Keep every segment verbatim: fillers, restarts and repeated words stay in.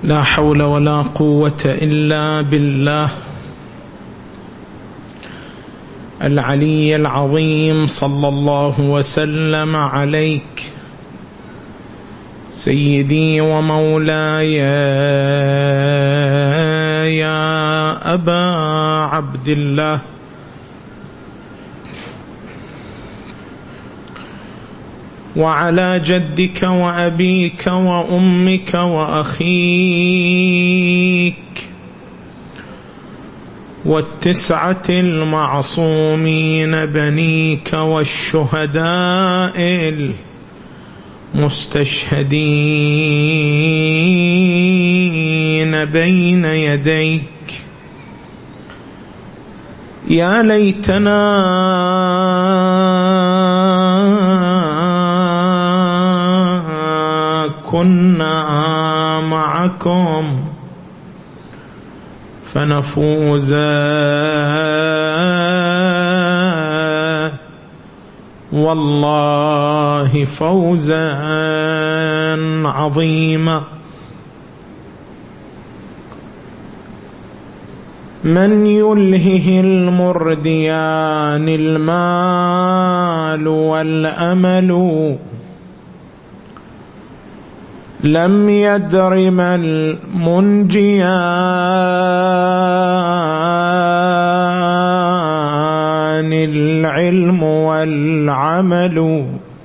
لا حول ولا قوة إلا بالله العلي العظيم. صلى الله وسلم عليك سيدي ومولاي يا أبا عبد الله، وعلى جدك وأبيك وأمك وأخيك والتسعة المعصومين بنيك والشهداء المستشهدين بين يديك. يا ليتنا كنا معكم فنفوز والله فوزا عظيما. من يلهه المرديان المال والأمل لم يدر ما المنجيان العلم والعمل.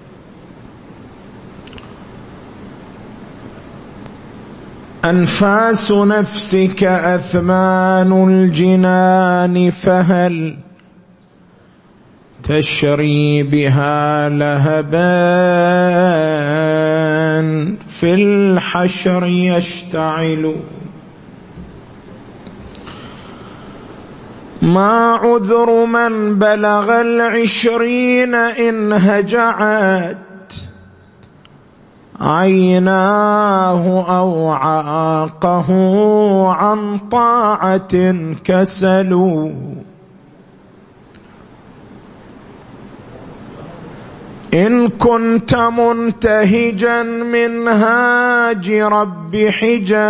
أنفاس نفسك أثمان الجنان فهل تشري بها لهبا في الحشر يشتعل. ما عذر من بلغ العشرين إن هجعت عيناه أو عاقه عن طاعة كسل. إن كنت منتهجا منهاج رب حجا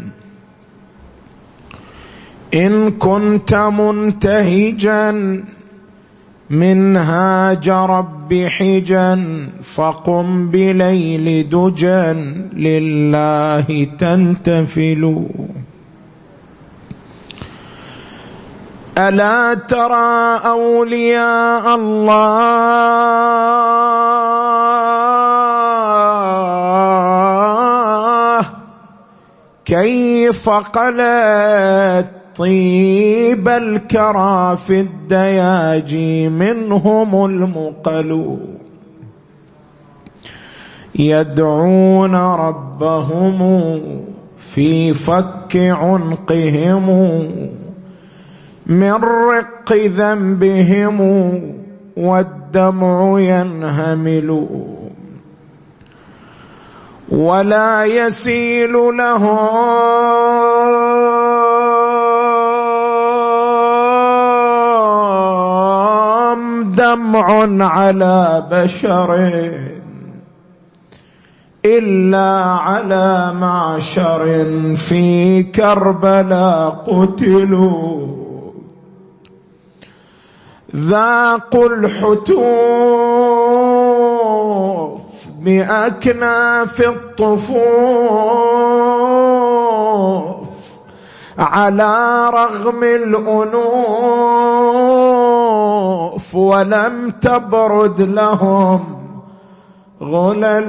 إن كنت منتهجا منهاج رب حجا فقم بليل دجا لله تنتفل. ألا ترى أولياء الله كيف قلت طيب الكرى في الدياجي منهم المقل. يدعون ربهم في فك عنقهم من رق ذنبهم والدمع ينهمل. ولا يسيل لهم دمع على بشر إلا على معشر في كربلاء قتلوا. ذاقوا الحتوف بأكناف الطفوف على رغم الأنوف ولم تبرد لهم غلل.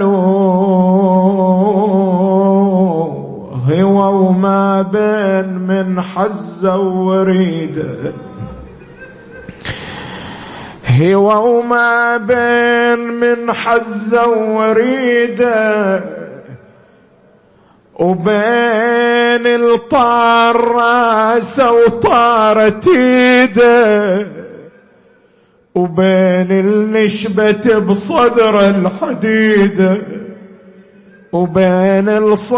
هو وما بين من حزة وريد هو وما بين من حزة وريدة وبين الطار راسه وطارت ايده وبين النشبة بصدر الحديدة وبين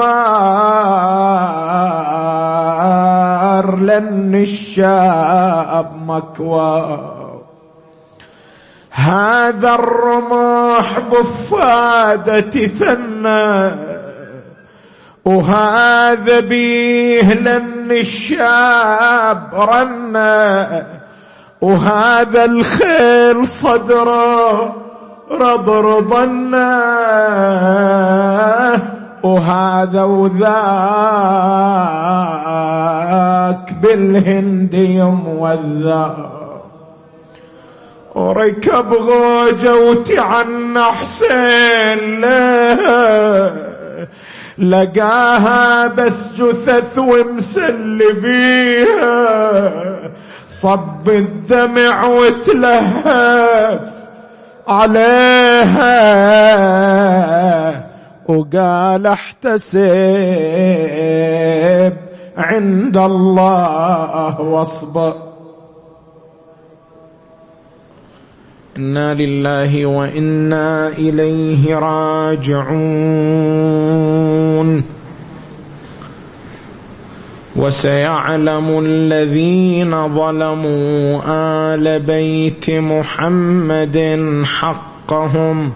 الصار لن الشاب مكوى. هذا الرمح بفادة ثنى وهذا بيه لن الشاب رنه، وهذا الخيل صدره رضرضنه، وهذا وذاك بالهند يموذى، وركب غوجة وتعنى حسين له، لقاها بس جثث ومسل بيها، صب الدمع وتلهف عليها، وقال احتسب عند الله واصبر. إنا لله وإنا إليه راجعون. وسيعلم الذين ظلموا آل بيت محمد حقهم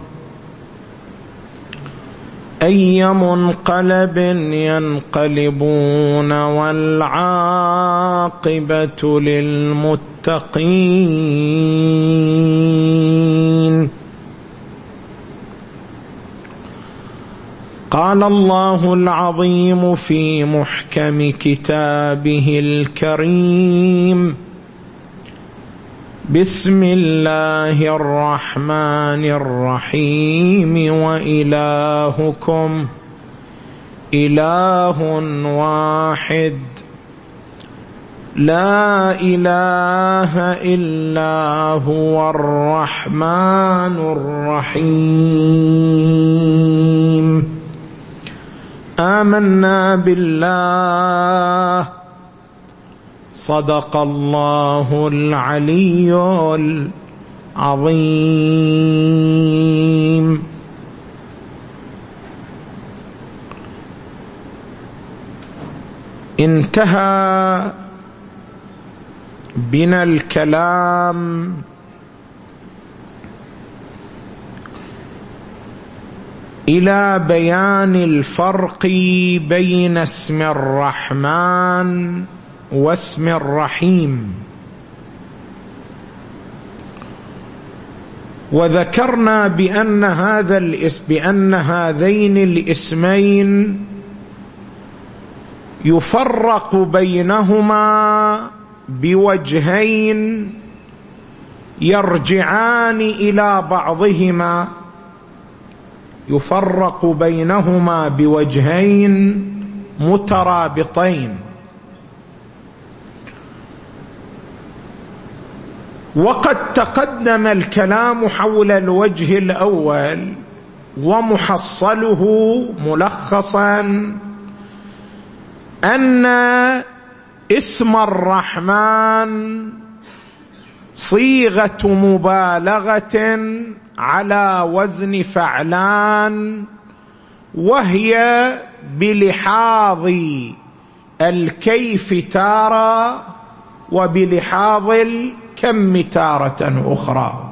أي منقلب ينقلبون والعاقبة للمتقين. قال الله العظيم في محكم كتابه الكريم: بسم الله الرحمن الرحيم وإلهكم إله واحد لا إله إلا هو الرحمن الرحيم. آمنا بالله صدق الله العلي العظيم. انتهى بنا الكلام إلى بيان الفرق بين اسم الرحمن واسم الرحيم، وذكرنا بأن هذا الاسم بأن هذين الاسمين يفرق بينهما بوجهين يرجعان إلى بعضهما، يفرق بينهما بوجهين مترابطين. وقد تقدم الكلام حول الوجه الأول، ومحصله ملخصا أن اسم الرحمن صيغة مبالغة على وزن فعلان، وهي بلحاظ الكيف تارة وبلحاظ الكم تارة أخرى.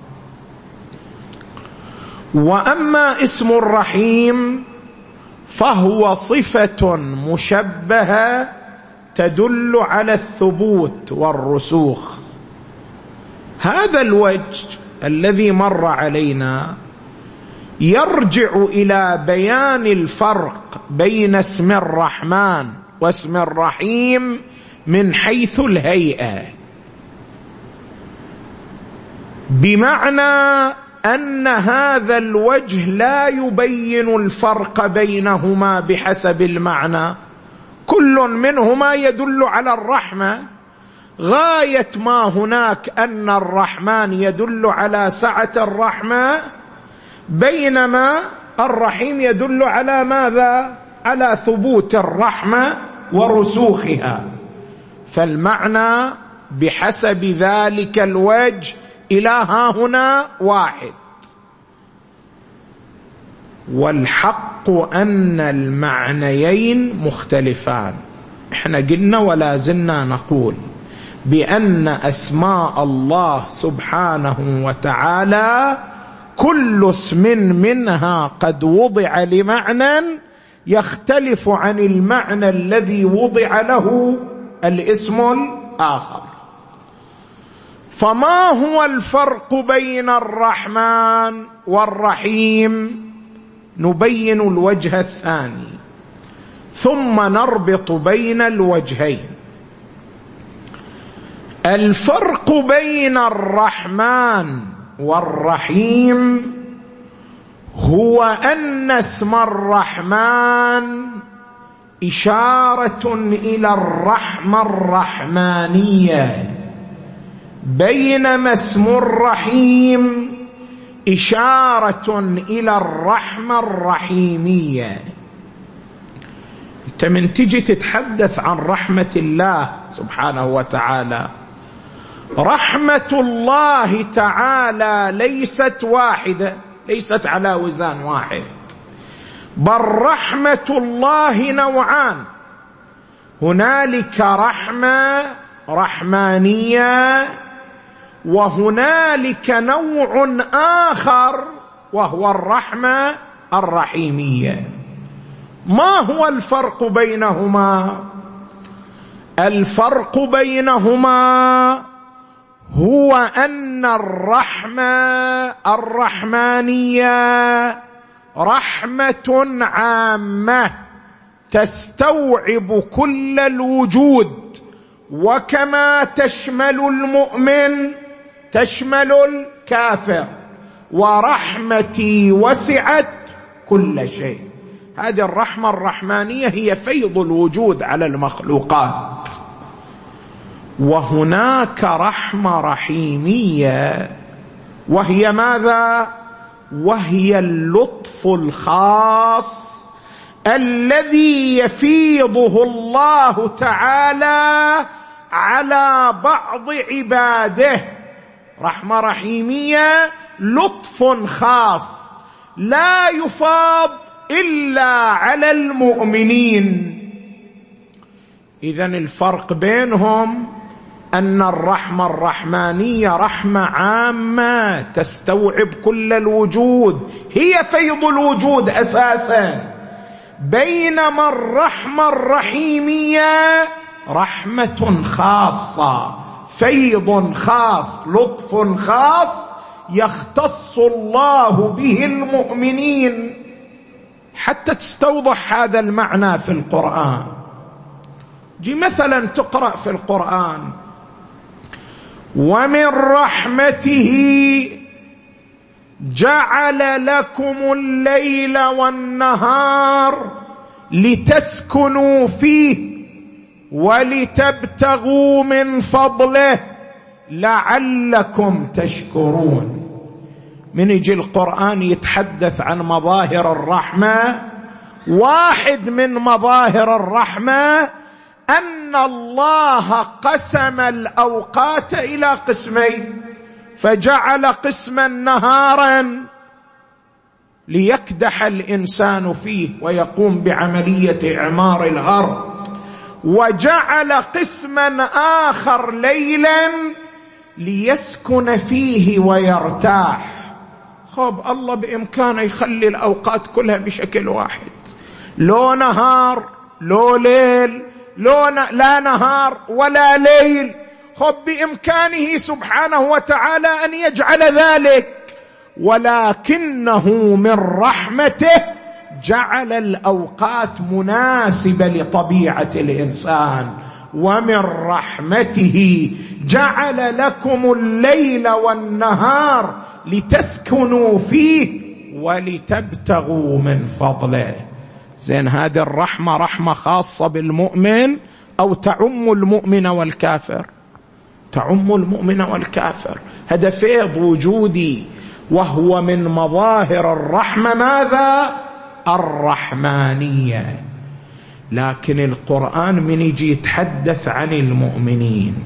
وأما اسم الرحيم فهو صفة مشبهة تدل على الثبوت والرسوخ. هذا الوجه الذي مر علينا يرجع إلى بيان الفرق بين اسم الرحمن واسم الرحيم من حيث الهيئة، بمعنى أن هذا الوجه لا يبين الفرق بينهما بحسب المعنى، كل منهما يدل على الرحمة، غاية ما هناك أن الرحمن يدل على سعة الرحمة، بينما الرحيم يدل على ماذا؟ على ثبوت الرحمة ورسوخها. فالمعنى بحسب ذلك الوجه إلى ها هنا واحد. والحق أن المعنيين مختلفان. احنا قلنا ولا زلنا نقول بأن أسماء الله سبحانه وتعالى كل اسم منها قد وضع لمعنى يختلف عن المعنى الذي وضع له الاسم الآخر. فما هو الفرق بين الرحمن والرحيم؟ نبين الوجه الثاني ثم نربط بين الوجهين. الفرق بين الرحمن والرحيم هو أن اسم الرحمن إشارة إلى الرحمة الرحمانية، بينما اسم الرحيم إشارة إلى الرحمة الرحيمية. أنت من تجي تتحدث عن رحمة الله سبحانه وتعالى، رحمة الله تعالى ليست واحدة، ليست على وزان واحد، بل رحمة الله نوعان. هنالك رحمة رحمانية، وهنالك نوع آخر وهو الرحمة الرحيمية. ما هو الفرق بينهما؟ الفرق بينهما هو أن الرحمة الرحمانية رحمة عامة تستوعب كل الوجود، وكما تشمل المؤمن تشمل الكافر، ورحمتي وسعت كل شيء. هذه الرحمة الرحمانية هي فيض الوجود على المخلوقات. وهناك رحمة رحيمية، وهي ماذا؟ وهي اللطف الخاص الذي يفيضه الله تعالى على بعض عباده. رحمة رحيمية لطف خاص لا يفاض إلا على المؤمنين. إذن الفرق بينهم أن الرحمة الرحمانية رحمة عامة تستوعب كل الوجود، هي فيض الوجود أساسا، بينما الرحمة الرحيمية رحمة خاصة، فيض خاص، لطف خاص يختص الله به المؤمنين. حتى تستوضح هذا المعنى في القرآن، جي مثلا تقرأ في القرآن: ومن رحمته جعل لكم الليل والنهار لتسكنوا فيه ولتبتغوا من فضله لعلكم تشكرون. من يجي القرآن يتحدث عن مظاهر الرحمة، واحد من مظاهر الرحمة أن الله قسم الأوقات إلى قسمين، فجعل قسما نهارا ليكدح الإنسان فيه ويقوم بعملية إعمار الأرض، وجعل قسما آخر ليلا ليسكن فيه ويرتاح. خب الله بإمكانه يخلي الأوقات كلها بشكل واحد، لو نهار لو ليل، لو لا نهار ولا ليل. خب بإمكانه سبحانه وتعالى أن يجعل ذلك، ولكنه من رحمته جعل الأوقات مناسبة لطبيعة الإنسان. ومن رحمته جعل لكم الليل والنهار لتسكنوا فيه ولتبتغوا من فضله. زين، هذه الرحمة رحمة خاصة بالمؤمن أو تعم المؤمن والكافر؟ تعم المؤمن والكافر. هذا فيض وجودي، وهو من مظاهر الرحمة ماذا؟ الرحمانية. لكن القرآن من يجي يتحدث عن المؤمنين: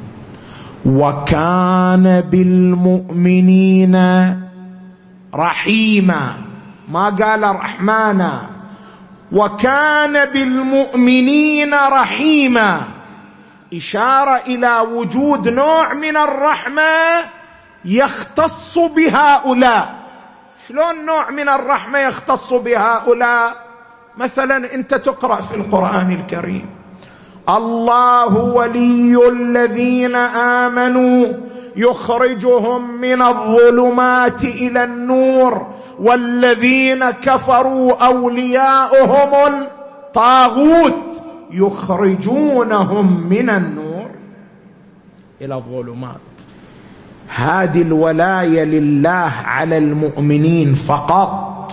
وكان بالمؤمنين رحيما، ما قال رحمانا، وكان بالمؤمنين رحيما، إشارة إلى وجود نوع من الرحمة يختص بهؤلاء. شلون نوع من الرحمة يختص بهؤلاء؟ مثلا أنت تقرأ في القرآن الكريم: الله ولي الذين آمنوا يخرجهم من الظلمات إلى النور والذين كفروا أولياؤهم الطاغوت يخرجونهم من النور إلى الظلمات. هذه الولاية لله على المؤمنين فقط،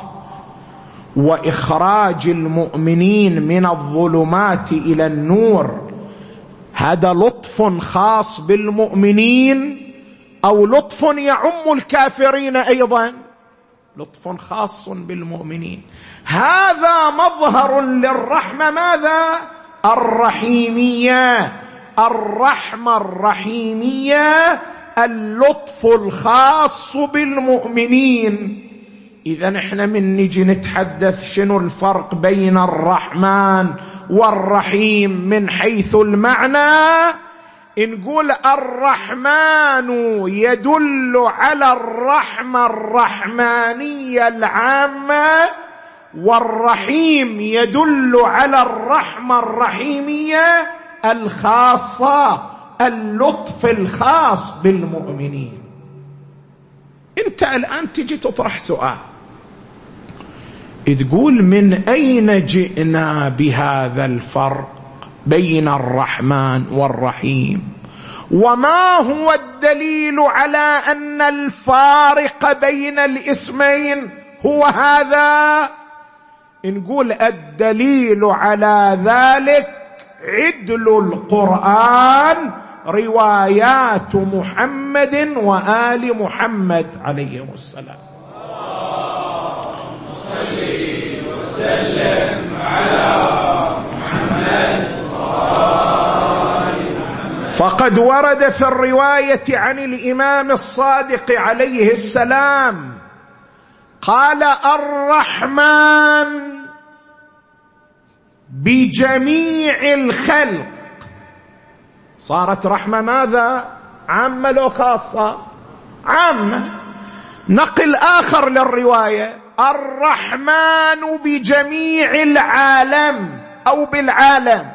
وإخراج المؤمنين من الظلمات إلى النور هذا لطف خاص بالمؤمنين أو لطف يعم الكافرين أيضا؟ لطف خاص بالمؤمنين. هذا مظهر للرحمة، ماذا؟ الرحيمية. الرحمة الرحيمية اللطف الخاص بالمؤمنين. إذا نحن من نجي نتحدث شنو الفرق بين الرحمن والرحيم من حيث المعنى، نقول الرحمن يدل على الرحمة الرحمانية العامة، والرحيم يدل على الرحمة الرحيمية الخاصة، اللطف الخاص بالمؤمنين. انت الآن تجي تطرح سؤال، تقول: من أين جئنا بهذا الفرق بين الرحمن والرحيم؟ وما هو الدليل على أن الفارق بين الاسمين هو هذا؟ نقول الدليل على ذلك عدل القرآن، روايات محمد وآل محمد عليهم السلام. صل وسلم على محمد وآل محمد. فقد ورد في الرواية عن الإمام الصادق عليه السلام قال: الرحمن بجميع الخلق. صارت رحمة ماذا؟ عامة لو خاصة؟ عامة. نقل آخر للرواية: الرحمن بجميع العالم أو بالعالم.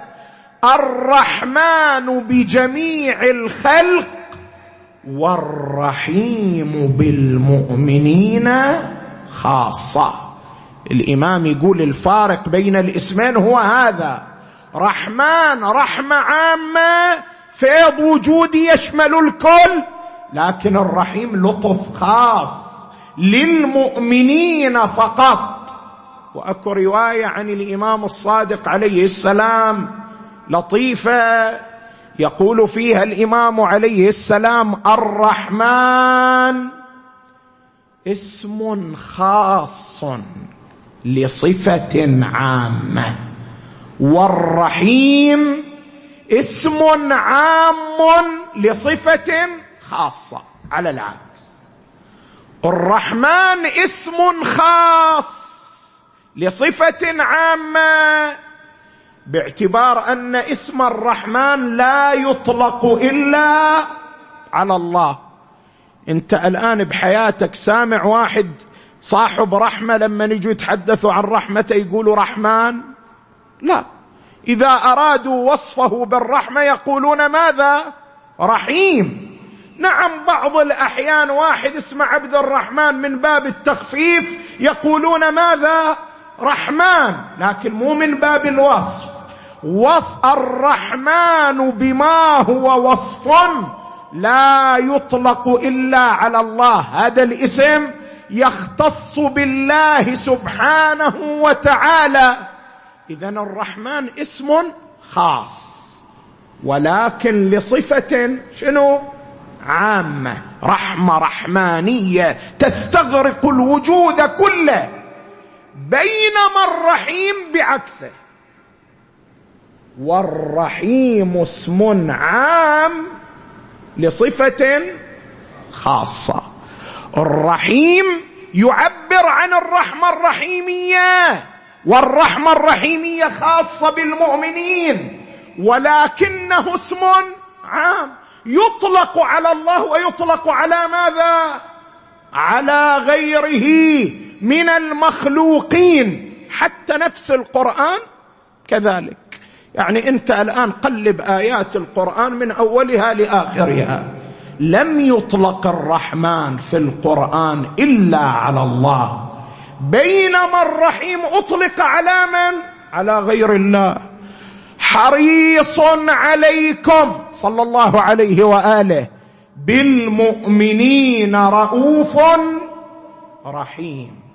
الرحمن بجميع الخلق والرحيم بالمؤمنين خاصة. الإمام يقول الفارق بين الاسمين هو هذا: رحمن رحمة عامة، فيض وجودي يشمل الكل، لكن الرحيم لطف خاص للمؤمنين فقط. وأكو رواية عن الإمام الصادق عليه السلام لطيفة يقول فيها الإمام عليه السلام: الرحمن اسم خاص لصفة عامة، والرحيم اسم عام لصفة خاصة. على العكس، الرحمن اسم خاص لصفة عامة، باعتبار أن اسم الرحمن لا يطلق إلا على الله. أنت الآن بحياتك سامع واحد صاحب رحمة لما نجوا يتحدثوا عن رحمته يقولوا رحمن؟ لا. إذا أرادوا وصفه بالرحمة يقولون ماذا؟ رحيم. نعم، بعض الأحيان واحد اسمه عبد الرحمن من باب التخفيف يقولون ماذا؟ رحمن، لكن مو من باب الوصف. وصف الرحمن بما هو وصف لا يطلق إلا على الله، هذا الاسم يختص بالله سبحانه وتعالى. إذن الرحمن اسم خاص، ولكن لصفة شنو؟ عامة، رحمة رحمانية تستغرق الوجود كله. بينما الرحيم بعكسه، والرحيم اسم عام لصفة خاصة. الرحيم يعبر عن الرحمة الرحيمية، والرحمة الرحيمية خاصة بالمؤمنين، ولكنه اسم عام يطلق على الله ويطلق على ماذا؟ على غيره من المخلوقين، حتى نفس القرآن كذلك. يعني أنت الآن قلب آيات القرآن من أولها لآخرها، لم يطلق الرحمن في القرآن إلا على الله، بينما الرحيم أطلق على من؟ على غير الله. حريص عليكم صلى الله عليه وآله بالمؤمنين رؤوف رحيم.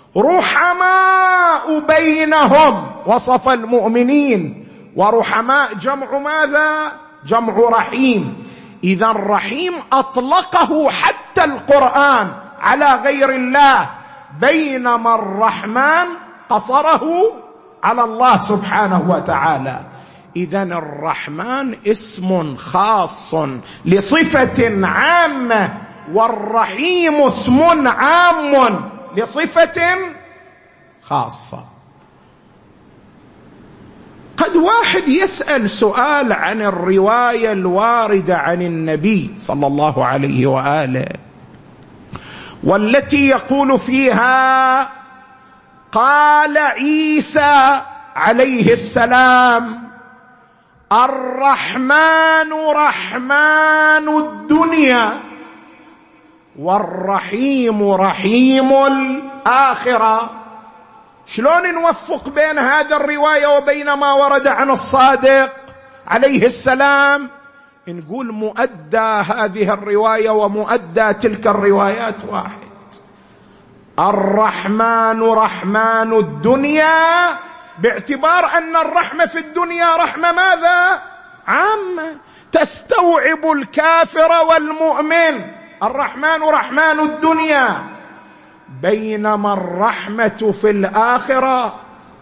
رحماء بينهم، وصف المؤمنين، ورحماء جمع ماذا؟ جمع رحيم. إذا الرحيم أطلقه حتى القرآن على غير الله، بينما الرحمن قصره على الله سبحانه وتعالى. إذا الرحمن اسم خاص لصفة عامة، والرحيم اسم عام لصفة خاصة. قد واحد يسأل سؤال عن الرواية الواردة عن النبي صلى الله عليه وآله، والتي يقول فيها قال عيسى عليه السلام: الرحمن رحمن الدنيا والرحيم رحيم الآخرة. شلون نوفق بين هذا الرواية وبين ما ورد عن الصادق عليه السلام؟ نقول مؤدى هذه الرواية ومؤدى تلك الروايات واحد. الرحمن رحمن الدنيا، باعتبار أن الرحمة في الدنيا رحمة ماذا؟ عامة، تستوعب الكافر والمؤمن. الرحمن رحمن الدنيا، بينما الرحمة في الآخرة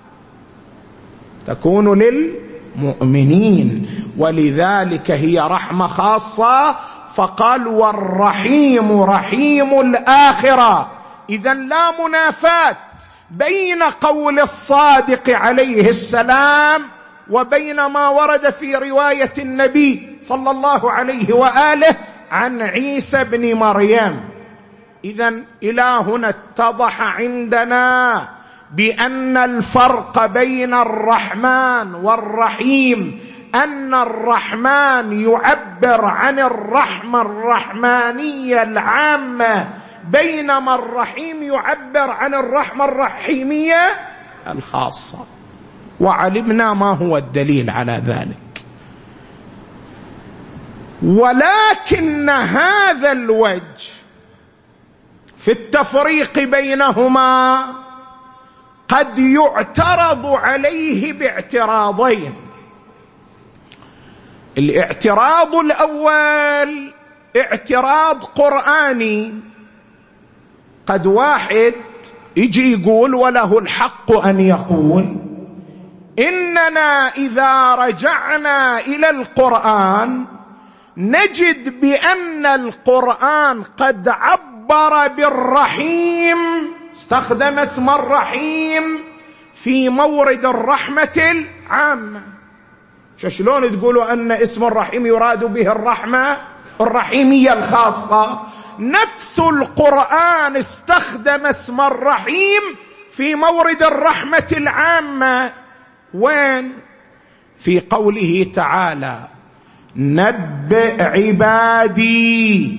تكون للمؤمنين، ولذلك هي رحمة خاصة، فقال والرحيم رحيم الآخرة. إذن لا منافاة بين قول الصادق عليه السلام وبين ما ورد في رواية النبي صلى الله عليه وآله عن عيسى بن مريم. إذن إلى هنا اتضح عندنا بأن الفرق بين الرحمن والرحيم أن الرحمن يعبر عن الرحمة الرحمانية العامة، بينما الرحيم يعبر عن الرحمة الرحيمية الخاصة. وعلمنا ما هو الدليل على ذلك. ولكن هذا الوجه في التفريق بينهما قد يعترض عليه باعتراضين. الاعتراض الأول اعتراض قرآني. قد واحد يجي يقول، وله الحق أن يقول، إننا إذا رجعنا إلى القرآن نجد بأن القرآن قد عبر بالرحيم، استخدم اسم الرحيم في مورد الرحمة العامة. شلون تقولوا أن اسم الرحيم يراد به الرحمة الرحيمية الخاصة؟ نفس القرآن استخدم اسم الرحيم في مورد الرحمة العامة. وين؟ في قوله تعالى: نبئ عبادي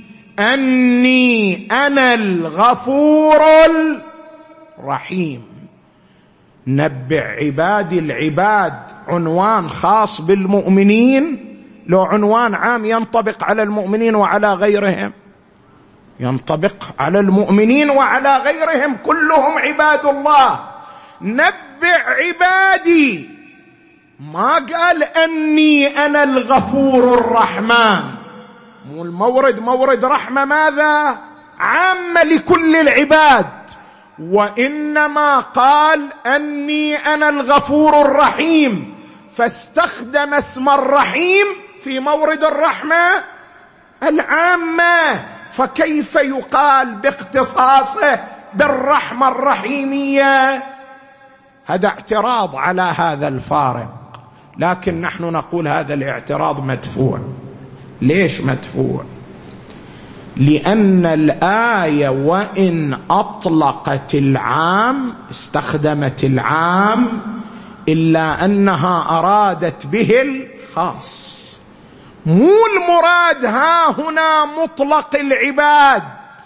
أني أنا الغفور الرحيم. نبئ عبادي، العباد عنوان خاص بالمؤمنين، لو عنوان عام ينطبق على المؤمنين وعلى غيرهم؟ ينطبق على المؤمنين وعلى غيرهم، كلهم عباد الله. نبئ عبادي، ما قال أني أنا الغفور الرحمن. مو المورد مورد رحمة ماذا؟ عامة لكل العباد، وإنما قال أني أنا الغفور الرحيم، فاستخدم اسم الرحيم في مورد الرحمة العامة. فكيف يقال باختصاصه بالرحمة الرحيمية؟ هذا اعتراض على هذا الفارق. لكن نحن نقول هذا الاعتراض مدفوع. ليش مدفوع؟ لأن الآية وإن أطلقت العام استخدمت العام إلا أنها أرادت به الخاص. مو المراد ها هنا مطلق العباد،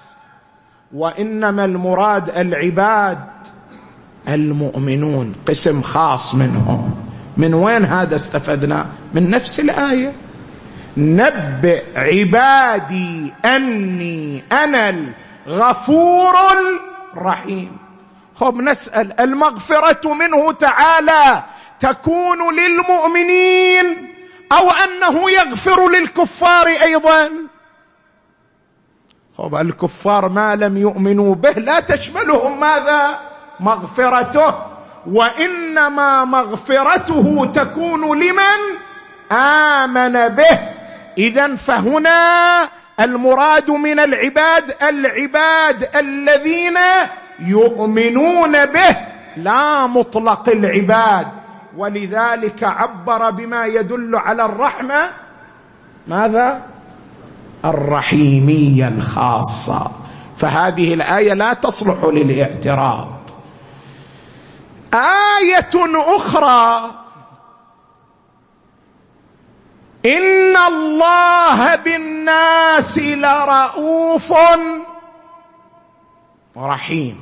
وإنما المراد العباد المؤمنون، قسم خاص منهم. من وين هذا استفدنا؟ من نفس الآية: نبئ عبادي أني أنا الغفور الرحيم. خب نسأل، المغفرة منه تعالى تكون للمؤمنين أو أنه يغفر للكفار أيضا؟ خب الكفار ما لم يؤمنوا به لا تشملهم ماذا؟ مغفرته، وإنما مغفرته تكون لمن آمن به. إذن فهنا المراد من العباد العباد الذين يؤمنون به، لا مطلق العباد. ولذلك عبر بما يدل على الرحمة ماذا؟ الرحيمية الخاصة. فهذه الآية لا تصلح للاعتراض. آية أخرى: إن الله بالناس لرؤوف رحيم.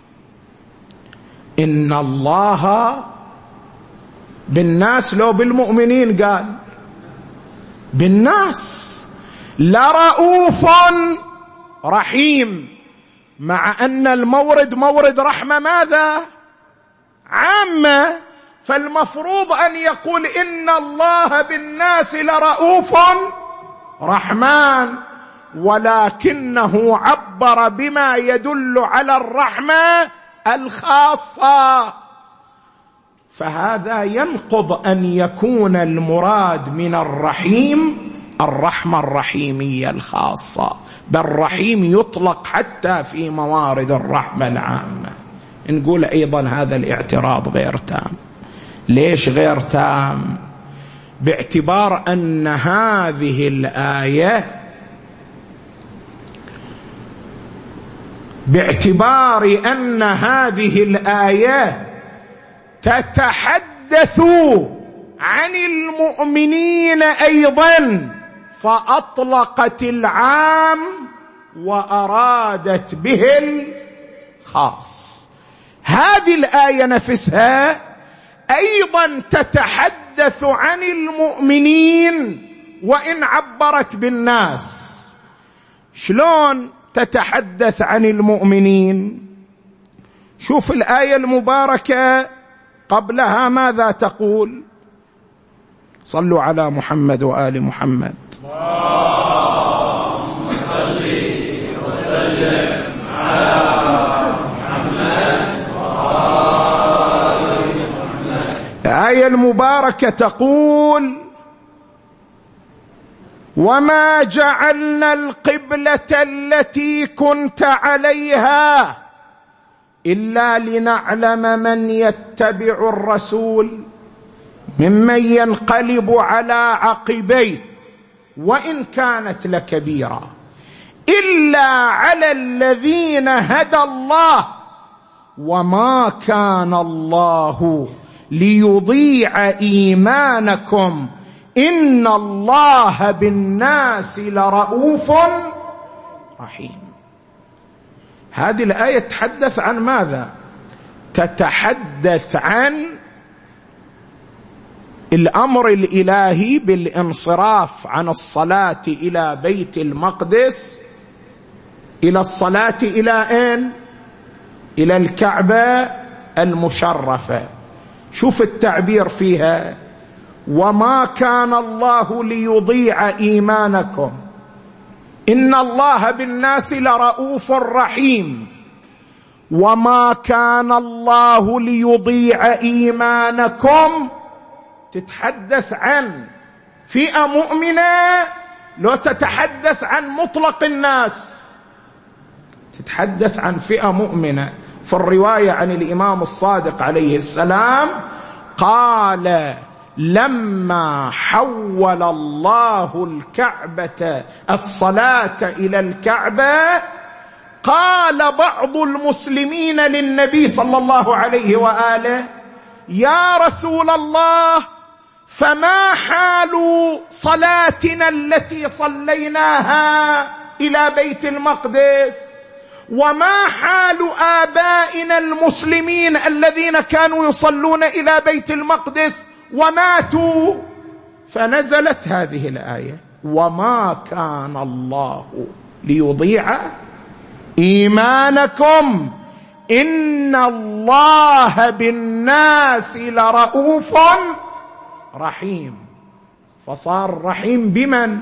إن الله بالناس، لو بالمؤمنين قال بالناس، لرؤوف رحيم، مع أن المورد مورد رحمة ماذا؟ عامة. فالمفروض أن يقول إن الله بالناس لرؤوف رحمن، ولكنه عبر بما يدل على الرحمة الخاصة. فهذا ينقض أن يكون المراد من الرحيم الرحمة الرحيمية الخاصة، بل رحيم يطلق حتى في موارد الرحمة العامة. نقول أيضا هذا الاعتراض غير تام. ليش غير تام؟ باعتبار أن هذه الآية باعتبار أن هذه الآية تتحدث عن المؤمنين أيضا، فأطلقت العام وأرادت به الخاص. هذه الآية نفسها أيضا تتحدث عن المؤمنين وإن عبرت بالناس. شلون تتحدث عن المؤمنين؟ شوف الآية المباركة قبلها ماذا تقول؟ صلوا على محمد وآل محمد. اللهم صل وسلم على محمد وآل محمد. الآية المباركة تقول: وما جعلنا القبلة التي كنت عليها إلا لنعلم من يتبع الرسول ممن ينقلب على عقبيه وإن كانت لكبيرة إلا على الذين هدى الله وما كان الله ليضيع إيمانكم إن الله بالناس لرؤوف رحيم. هذه الآية تتحدث عن ماذا؟ تتحدث عن الأمر الإلهي بالانصراف عن الصلاة إلى بيت المقدس إلى الصلاة إلى أين؟ إلى الكعبة المشرفة. شوف التعبير فيها: وما كان الله ليضيع إيمانكم إن الله بالناس لرؤوف رحيم. وما كان الله ليضيع إيمانكم تتحدث عن فئة مؤمنة، لو تتحدث عن مطلق الناس تتحدث عن فئة مؤمنة. في الرواية عن الإمام الصادق عليه السلام قال: لما حول الله الكعبة الصلاة إلى الكعبة قال بعض المسلمين للنبي صلى الله عليه وآله: يا رسول الله، فما حال صلاتنا التي صليناها إلى بيت المقدس؟ وما حال آبائنا المسلمين الذين كانوا يصلون إلى بيت المقدس وماتوا؟ فنزلت هذه الآية: وما كان الله ليضيع إيمانكم إن الله بالناس لرؤوف رحيم. فصار رحيم بمن؟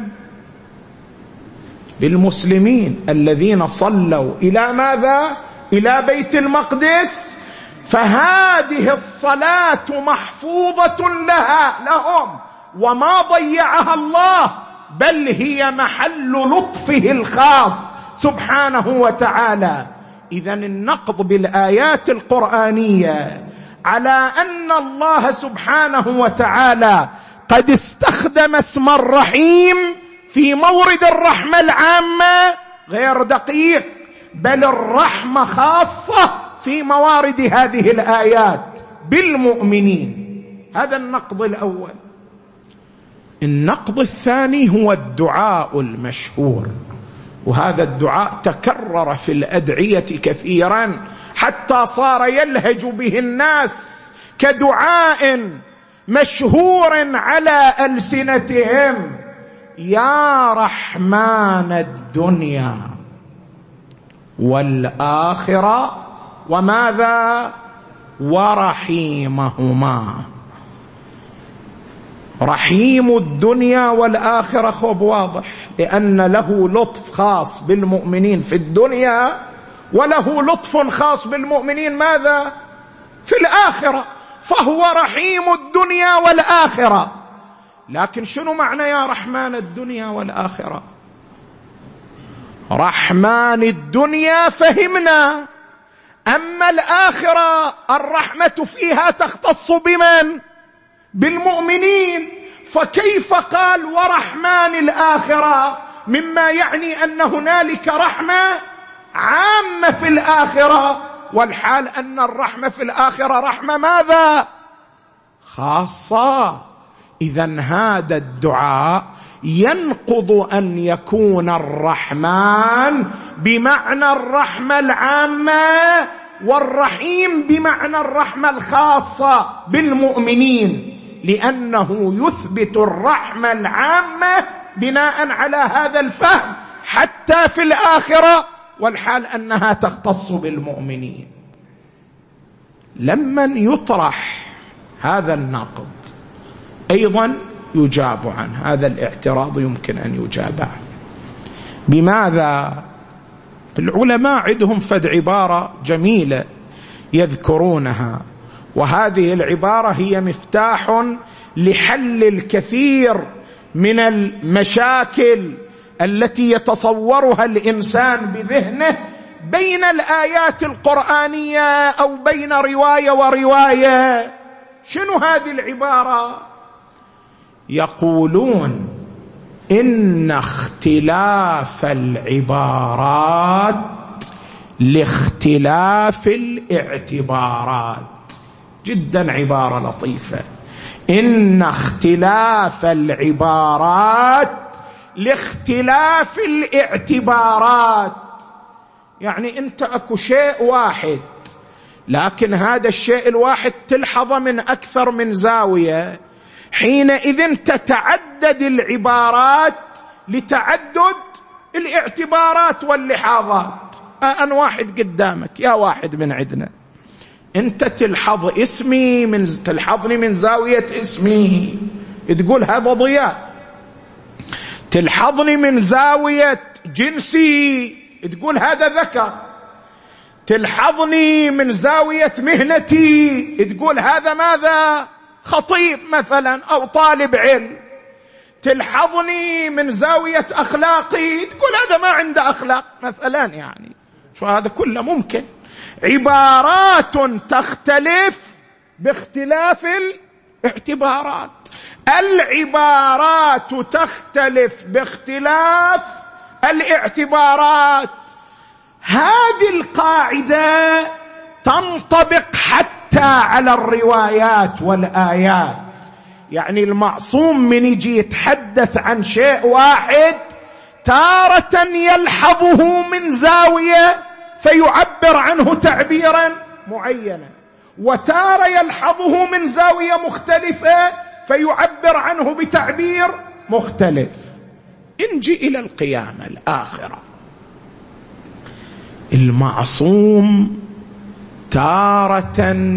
بالمسلمين الذين صلوا إلى ماذا؟ إلى بيت المقدس. فهذه الصلاة محفوظة لها لهم وما ضيعها الله، بل هي محل لطفه الخاص سبحانه وتعالى. إذن النقض بالآيات القرآنية على أن الله سبحانه وتعالى قد استخدم اسم الرحيم في مورد الرحمة العامة غير دقيق، بل الرحمة خاصة في موارد هذه الآيات بالمؤمنين. هذا النقض الأول. النقض الثاني هو الدعاء المشهور، وهذا الدعاء تكرر في الأدعية كثيرا حتى صار يلهج به الناس كدعاء مشهور على ألسنتهم: يا رحمن الدنيا والآخرة وماذا؟ ورحيمهما. رحيم الدنيا والآخرة خب واضح، لأن له لطف خاص بالمؤمنين في الدنيا، وله لطف خاص بالمؤمنين ماذا؟ في الآخرة، فهو رحيم الدنيا والآخرة. لكن شنو معنى يا رحمن الدنيا والآخرة؟ رحمن الدنيا فهمنا، أما الآخرة الرحمة فيها تختص بمن؟ بالمؤمنين. فكيف قال ورحمن الآخرة، مما يعني أن هنالك رحمة عامة في الآخرة، والحال أن الرحمة في الآخرة رحمة ماذا؟ خاصة. إذن هذا الدعاء ينقض أن يكون الرحمن بمعنى الرحمة العامة والرحيم بمعنى الرحمة الخاصة بالمؤمنين، لأنه يثبت الرحمة العامة بناء على هذا الفهم حتى في الآخرة، والحال أنها تختص بالمؤمنين. لمن يطرح هذا النقض أيضا يجاب عنه، هذا الاعتراض يمكن أن يجاب عنه. بماذا؟ العلماء عندهم فد عبارة جميلة يذكرونها، وهذه العبارة هي مفتاح لحل الكثير من المشاكل التي يتصورها الإنسان بذهنه بين الآيات القرآنية أو بين رواية ورواية. شنو هذه العبارة؟ يقولون إن اختلاف العبارات لاختلاف الاعتبارات. جدا عبارة لطيفة. إن اختلاف العبارات لاختلاف الاعتبارات. يعني أنت أكو شيء واحد، لكن هذا الشيء الواحد تلحظ من أكثر من زاوية، حينئذ تتعدد العبارات لتعدد الاعتبارات واللحاظات. أنا واحد قدامك، يا واحد من عندنا، أنت تلحظ اسمي من تلحظني من زاوية اسمي، تقول هذا ضياء. تلحظني من زاوية جنسي، تقول هذا ذكر. تلحظني من زاوية مهنتي، تقول هذا ماذا؟ خطيب مثلا أو طالب علم. تلحظني من زاوية أخلاقي، تقول هذا ما عنده أخلاق مثلا. يعني فهذا كله ممكن. عبارات تختلف باختلاف اعتبارات. العبارات تختلف باختلاف الاعتبارات. هذه القاعدة تنطبق حتى على الروايات والآيات. يعني المعصوم من يجي يتحدث عن شيء واحد تارة يلحظه من زاوية فيعبر عنه تعبيرا معينا، وتارة يلحظه من زاوية مختلفة فيعبر عنه بتعبير مختلف. انجي إلى القيامة الآخرة، المعصوم تارة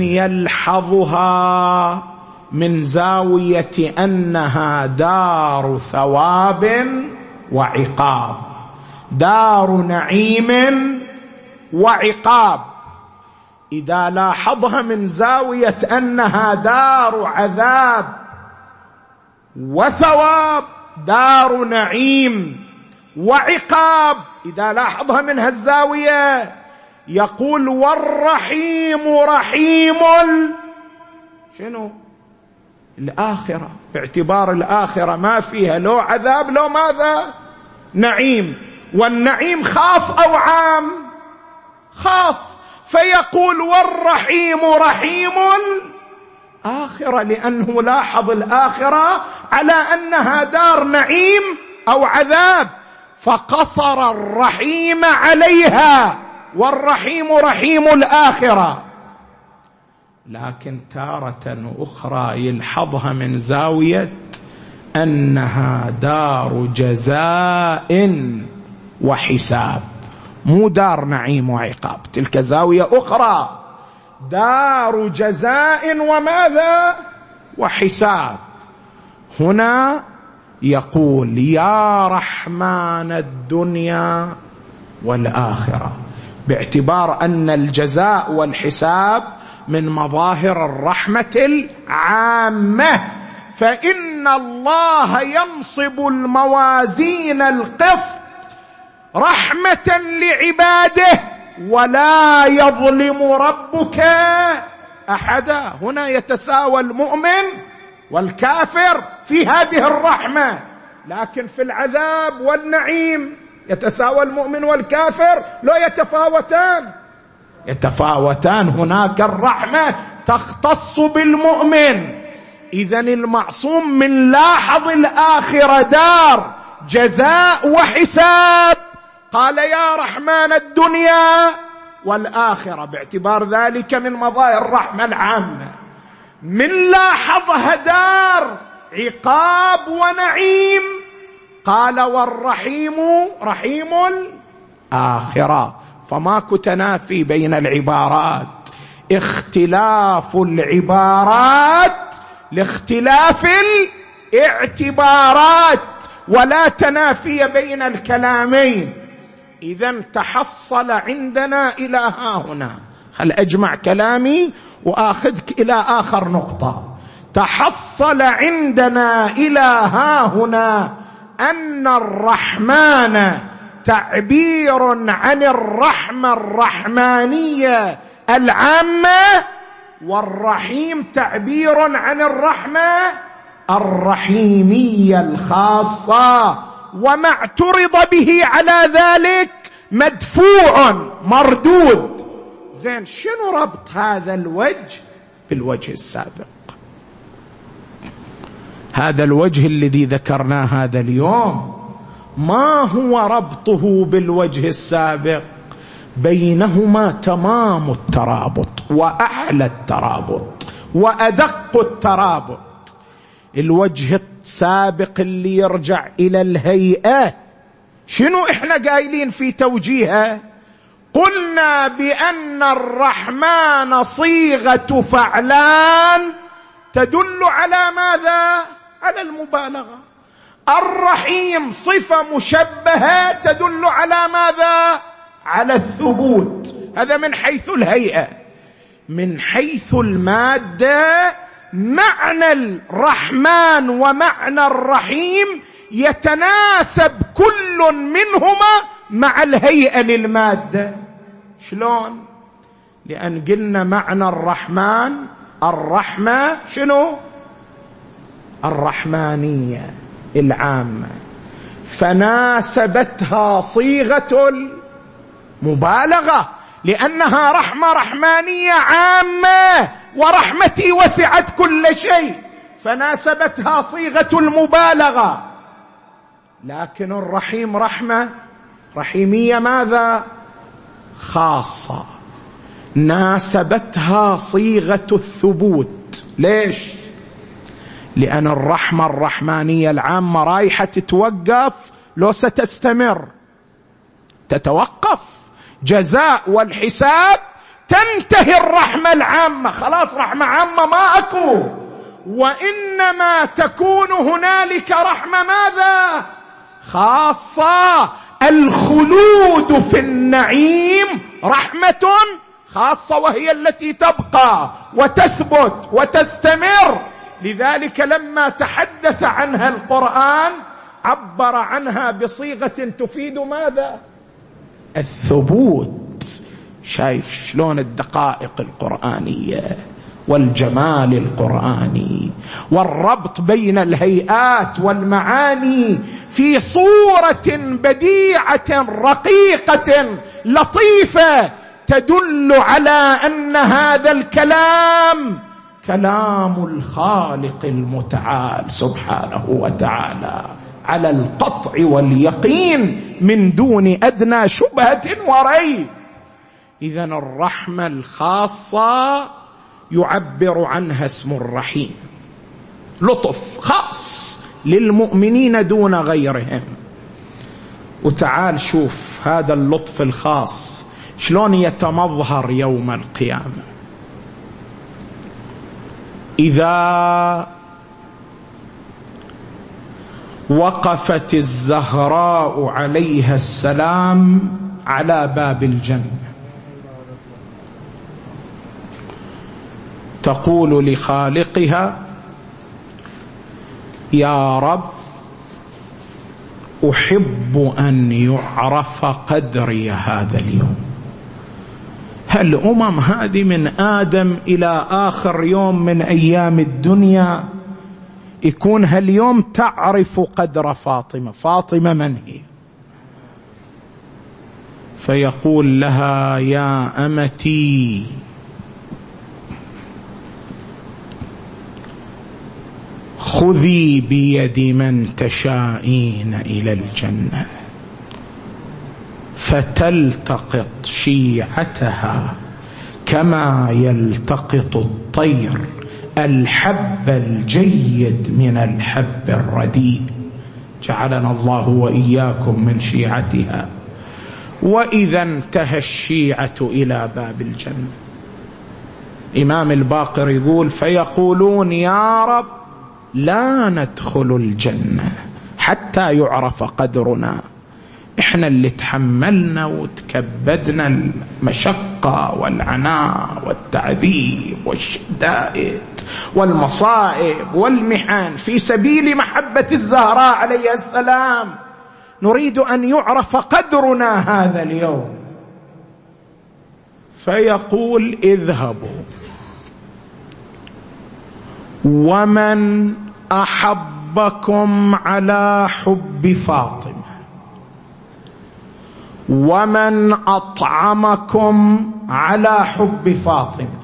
يلحظها من زاوية أنها دار ثواب وعقاب، دار نعيم وعقاب. إذا لاحظها من زاوية أنها دار عذاب وثواب، دار نعيم وعقاب، إذا لاحظها من هالزاوية يقول والرحيم رحيم شنو؟ الآخرة، باعتبار الآخرة ما فيها لو عذاب لو ماذا؟ نعيم. والنعيم خاص أو عام؟ خاص. فيقول والرحيم رحيم الآخرة، لأنه لاحظ الآخرة على أنها دار نعيم أو عذاب، فقصر الرحيم عليها، والرحيم رحيم الآخرة. لكن تارة أخرى يلحظها من زاوية أنها دار جزاء وحساب، مو دار نعيم وعقاب، تلك زاوية أخرى، دار جزاء وماذا؟ وحساب. هنا يقول يا رحمن الدنيا والآخرة، باعتبار أن الجزاء والحساب من مظاهر الرحمة العامة، فإن الله ينصب الموازين القسط رحمة لعباده ولا يظلم ربك أحدا. هنا يتساوى المؤمن والكافر في هذه الرحمة، لكن في العذاب والنعيم يتساوى المؤمن والكافر لو يتفاوتان؟ يتفاوتان. هناك الرحمة تختص بالمؤمن. إذن المعصوم من لاحظ الآخرة دار جزاء وحساب، قال يا رحمن الدنيا والآخرة، باعتبار ذلك من مظاهر الرحمة العامة. من لاحظها دار عقاب ونعيم، قال والرحيم رحيم الآخرة. فماكو تنافي بين العبارات، اختلاف العبارات لاختلاف الاعتبارات، ولا تنافي بين الكلامين. إذن تحصل عندنا إلى ها هنا، خل أجمع كلامي وآخذك إلى آخر نقطة. تحصل عندنا إلى ها هنا أن الرحمن تعبير عن الرحمة الرحمانية العامة، والرحيم تعبير عن الرحمة الرحيمية الخاصة، وما اعترض به على ذلك مدفوع مردود. زين، شنو ربط هذا الوجه بالوجه السابق؟ هذا الوجه الذي ذكرناه هذا اليوم ما هو ربطه بالوجه السابق؟ بينهما تمام الترابط وأحلى الترابط وأدق الترابط. الوجه السابق اللي يرجع إلى الهيئة، شنو إحنا قايلين في توجيهه؟ قلنا بأن الرحمن صيغة فعلان تدل على ماذا؟ على المبالغة. الرحيم صفة مشبهة تدل على ماذا؟ على الثبوت. هذا من حيث الهيئة. من حيث المادة، معنى الرحمن ومعنى الرحيم يتناسب كل منهما مع الهيئة للمادة. شلون؟ لأن قلنا معنى الرحمن الرحمة شنو؟ الرحمانية العامة، فناسبتها صيغة المبالغة لأنها رحمة رحمانية عامة، ورحمتي وسعت كل شيء، فناسبتها صيغة المبالغة. لكن الرحيم رحمة رحيمية ماذا؟ خاصة، ناسبتها صيغة الثبوت. ليش؟ لأن الرحمة الرحمانية العامة رايحة تتوقف لو ستستمر، تتوقف جزاء والحساب، تنتهي الرحمة العامة، خلاص رحمة عامة ما أكو، وإنما تكون هنالك رحمة ماذا؟ خاصة. الخلود في النعيم رحمة خاصة، وهي التي تبقى وتثبت وتستمر. لذلك لما تحدث عنها القرآن عبر عنها بصيغة تفيد ماذا؟ الثبوت. شايف شلون الدقائق القرآنية والجمال القرآني والربط بين الهيئات والمعاني في صورة بديعة رقيقة لطيفة تدل على أن هذا الكلام كلام الخالق المتعال سبحانه وتعالى على القطع واليقين من دون أدنى شبهة وريب. إذن الرحمة الخاصة يعبر عنها اسم الرحيم، لطف خاص للمؤمنين دون غيرهم. وتعال شوف هذا اللطف الخاص شلون يتمظهر يوم القيامة. إذا وقفت الزهراء عليها السلام على باب الجنة تقول لخالقها: يا رب أحب أن يعرف قدري هذا اليوم. هالأمم هذه من آدم إلى آخر يوم من أيام الدنيا يكون هاليوم تعرف قدر فاطمة. فاطمة من هي؟ فيقول لها: يا أمتي خذي بيد من تشائين إلى الجنة، فتلتقط شيعتها كما يلتقط الطير الحب الجيد من الحب الرديء، جعلنا الله وإياكم من شيعتها. وإذا انتهى الشيعة إلى باب الجنة، إمام الباقر يقول: فيقولون يا رب لا ندخل الجنة حتى يعرف قدرنا، إحنا اللي تحملنا وتكبدنا المشقة والعناء والتعذيب والشدائد والمصائب والمحن في سبيل محبة الزهراء عليه السلام، نريد أن يعرف قدرنا هذا اليوم. فيقول: اذهبوا ومن أحبكم على حب فاطمة، ومن أطعمكم على حب فاطمة،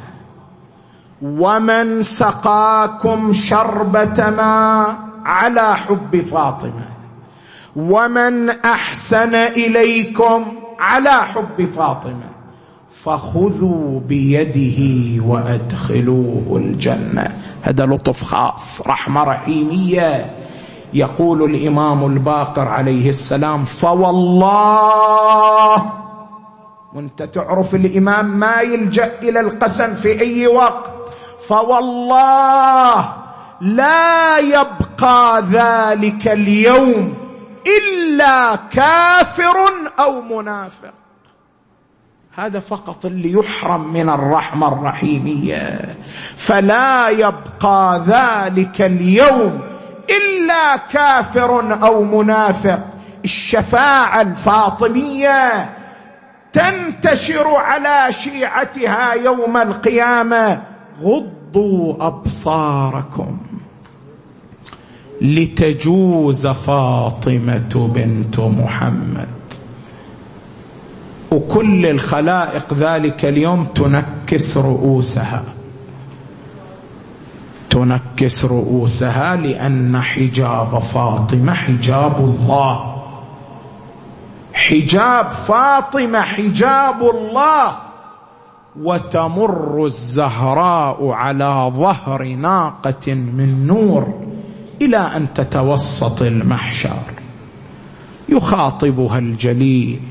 ومن سقاكم شربة ماء على حب فاطمة، ومن أحسن إليكم على حب فاطمة، فخذوا بيده وأدخلوه الجنة. هذا لطف خاص، رحمة رحيمية. يقول الإمام الباقر عليه السلام: فوالله، وانت تعرف الإمام ما يلجأ إلى القسم في أي وقت، فوالله لا يبقى ذلك اليوم إلا كافر أو منافق. هذا فقط اللي يحرم من الرحمة الرحيمية. فلا يبقى ذلك اليوم إلا كافر أو منافق. الشفاعة الفاطمية تنتشر على شيعتها يوم القيامة: غضوا أبصاركم لتجوز فاطمة بنت محمد. وكل الخلائق ذلك اليوم تنكس رؤوسها، تنكس رؤوسها لأن حجاب فاطمة حجاب الله، حجاب فاطمة حجاب الله. وتمر الزهراء على ظهر ناقة من نور إلى أن تتوسط المحشر. يخاطبها الجليل: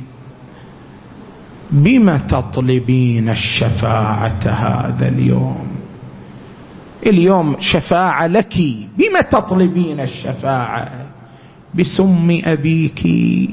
بما تطلبين الشفاعة هذا اليوم؟ اليوم شفاعة لك، بما تطلبين الشفاعة؟ بسم أبيك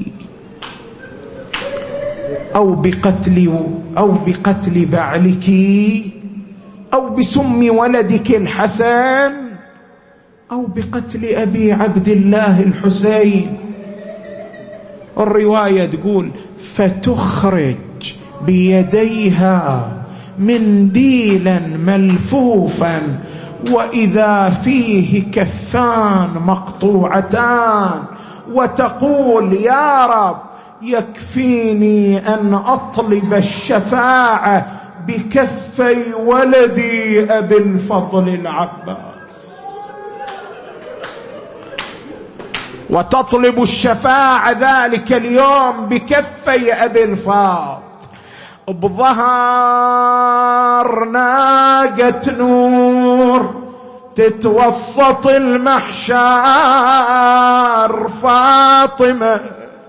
أو بقتل أو بقتل بعلك أو بسم ولدك الحسن أو بقتل أبي عبد الله الحسين. الرواية تقول: فتخرج بيديها منديلا ملفوفا وإذا فيه كفان مقطوعتان، وتقول: يا رب يكفيني أن أطلب الشفاعة بكفي ولدي أبي الفضل العباس. وتطلب الشفاعة ذلك اليوم بكفي أبي الفاضل. بظهر ناقة نور تتوسط المحشر فاطمة،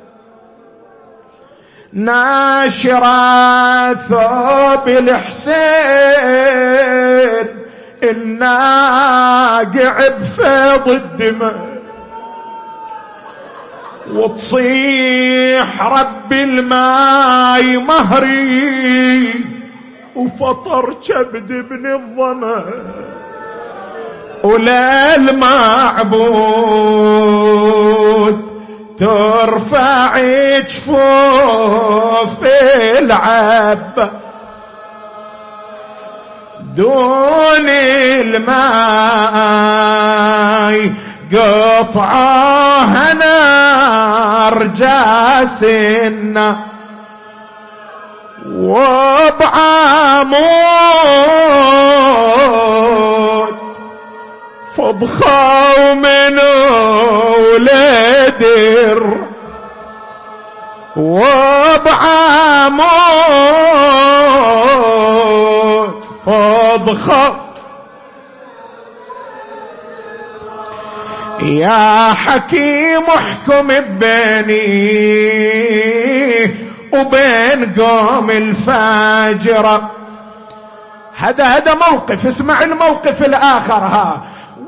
ناشرة ثوب الحسين، الناقع بفيض الدماء، وتصيح: رب الماي مهري وفطر كبد ابن الظما، وللمعبود ترفع جفوف العب دون الماء، قطعها نار جاسنا وبعمود فضخوا من ولدر وبعمود فضخوا. يا حكيم احكم بيني وبين قوم الفاجرة. هذا هذا موقف، اسمع الموقف الآخر. ها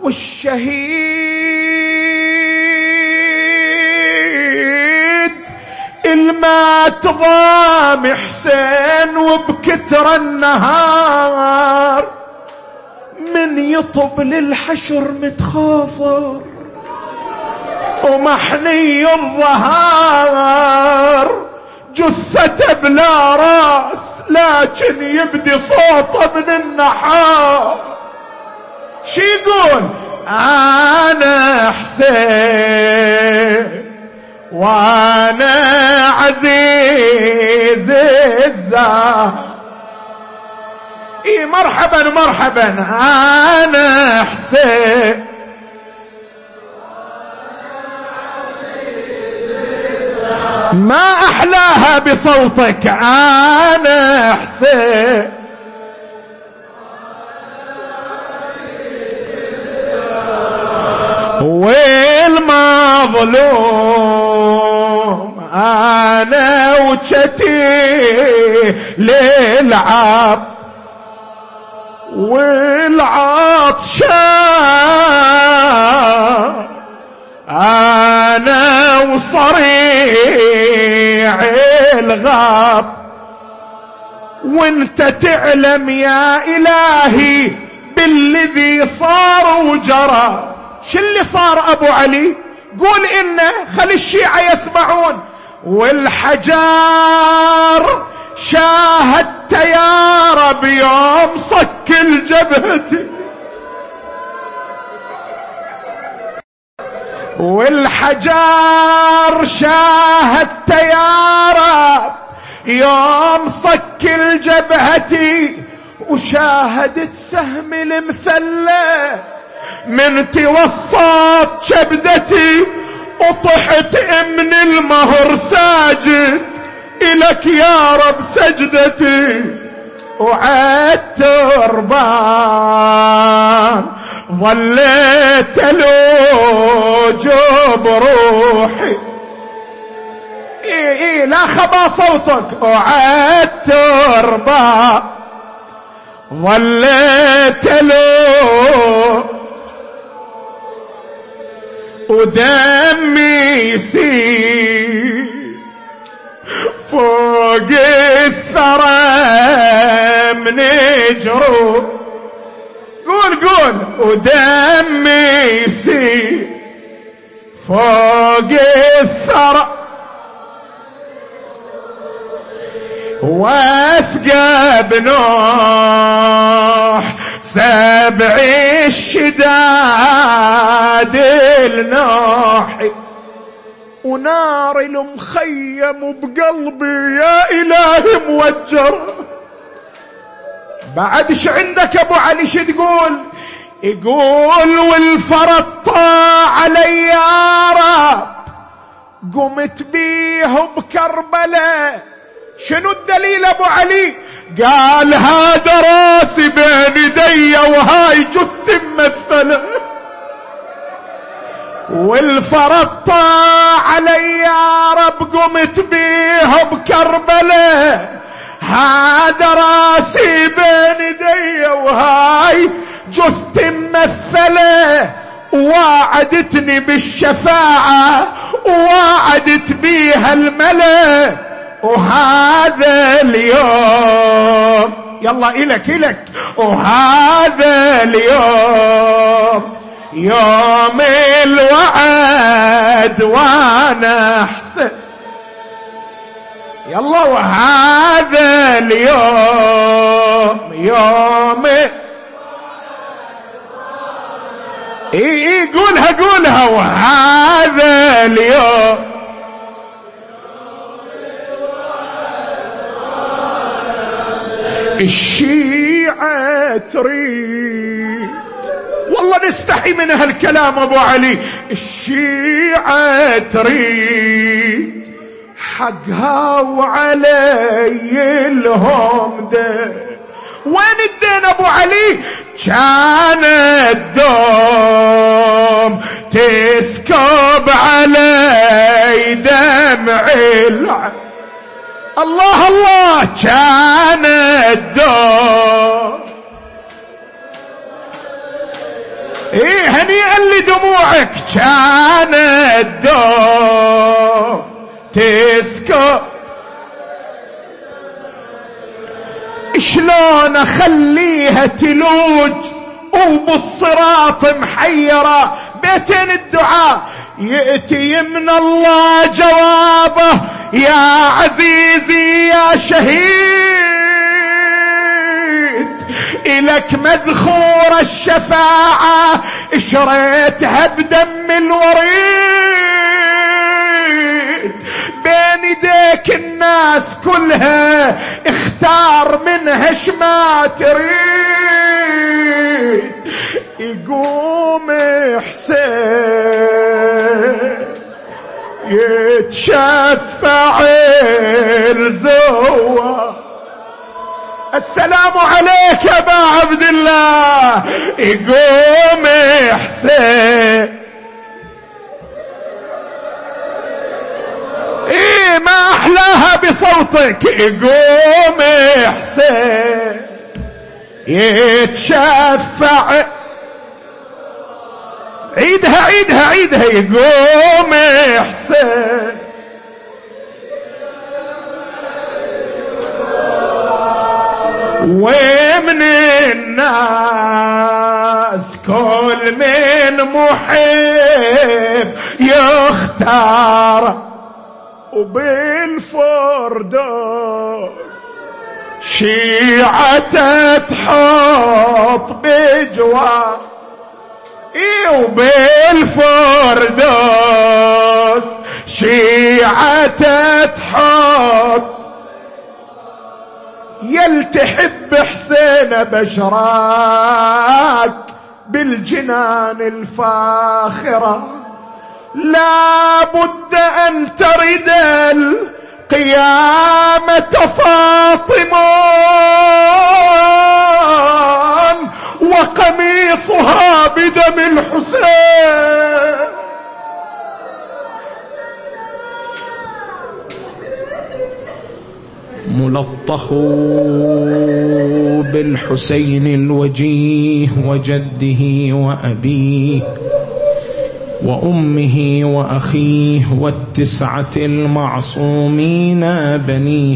والشهيد المات ضام حسين وبكتر النهار، من يطب للحشر متخاصر ومحني الظهار، جثته بلا راس لكن يبدي صوته من النحار. شي يقول؟ أنا حسين وأنا عزيز الزهر. إيه مرحبا مرحبا، أنا حسين ما أحلاها بصوتك، أنا حسين والمظلوم أنا وجتي للعب والعطشان أنا وصريع الغاب. وانت تعلم يا إلهي بالذي صار وجرى. شو اللي صار أبو علي؟ قول إنه خلي الشيعة يسمعون. والحجار شاهدت يا رب يوم صك الجبهة، والحجار شاهدت يا رب يوم صك الجبهة، وشاهدت سهم المثلث من توسط شبدتي، وطحت من المهر ساجد إلك يا رب سجدتي، وعدت ربان ظليت الوجوب بروحي. إيه إيه لا خبا صوتك. وعدت ربان ظليت له ودمي يسيل فوق الثرى من جروح. قول قول. ودمي يسيل فوق الثرى واثقى بنوح سبع الشداد النوحي، ونار المخيم بقلبي يا إلهي موجر. بعد ش عندك ابو علي ش تقول؟ يقول والفرط علي يا رب قمت بيه بكربلاء. شنو الدليل ابو علي؟ قال هذا راسي بين يدي وهاي جثتي ممثله، والفرط علي يا رب قمت بيه بكربلاء. هذا راسي بين يدي وهاي جثتي ممثله، ووعدتني بالشفاعه ووعدت بيها الملك. وهذا اليوم يلا إلك إلك وهذا اليوم يوم الوعد وانا احسن. يلا وهذا اليوم يوم اي اي قولها قولها. وهذا اليوم الشيعة تريد، والله نستحي من هالكلام ابو علي. الشيعة تريد حقها وعلي الهم ده. وين الدين ابو علي؟ كان الدوم تسكب علي دمع العين. الله الله. كان الدوم ايه هنيئا لدموعك. كان الدوم تسكب. شلون اخليها تلوج وبالصراط محيرة؟ بيتين الدعاء يأتي من الله جوابه يا عزيزي يا شهيد، إلك مذخور الشفاعة اشريتها بدم الوريد. بين يديك الناس كلها اختار منها شما تريد. يقوم حسين يتشفع الزوار. السلام عليك يا ابا عبد الله. يقوم حسين ايه ما احلاها بصوتك. يقوم حسين يتشفع. عيدها عيدها عيدها. يقوم حسين ومن الناس كل من محب يختار، وبالفردوس شيعة تحط بجوار. وبالفردوس شيعة تحط يلتحب حسين بشراك بالجنان الفاخرة. لا بد أن ترد القيامة فاطمة وقميصها بدم الحسين. ملطخ بالحسين الوجيه وجده وأبيه وأمه وأخيه والتسعة المعصومين بنيه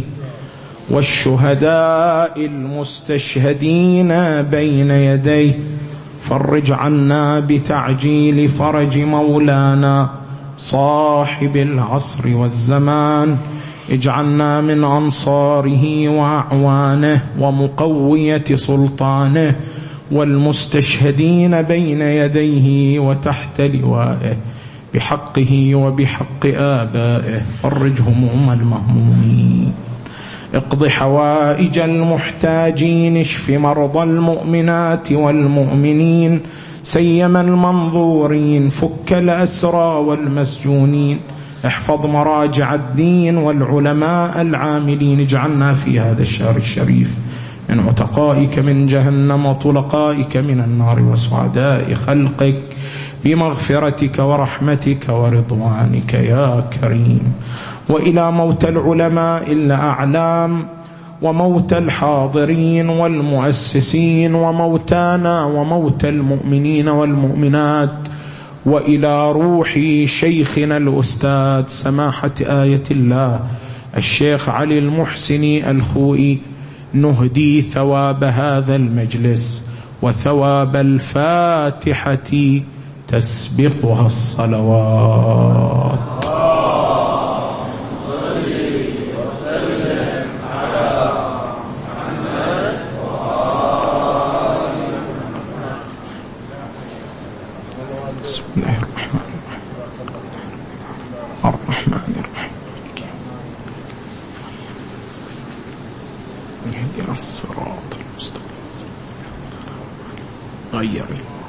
والشهداء المستشهدين بين يديه. فرج عنا بتعجيل فرج مولانا صاحب العصر والزمان. اجعلنا من أنصاره وأعوانه ومقوية سلطانه والمستشهدين بين يديه وتحت لوائه بحقه وبحق آبائه. فرج هموم المهمومين، اقض حوائج المحتاجين، اشف مرضى المؤمنات والمؤمنين سيما المنظورين، فك الأسرى والمسجونين، احفظ مراجع الدين والعلماء العاملين. اجعلنا في هذا الشهر الشريف من عتقائك من جهنم وطلقائك من النار وسعداء خلقك بمغفرتك ورحمتك ورضوانك يا كريم. وإلى موت العلماء الأعلام وموت الحاضرين والمؤسسين وموتانا وموت المؤمنين والمؤمنات، وإلى روح شيخنا الأستاذ سماحة آية الله الشيخ علي المحسني الخوئي، نهدي ثواب هذا المجلس وثواب الفاتحة تسبقها الصلوات. بسم الله الرحمن الرحيم الرحمن الرحيم اهدنا الصراط المستقيم غير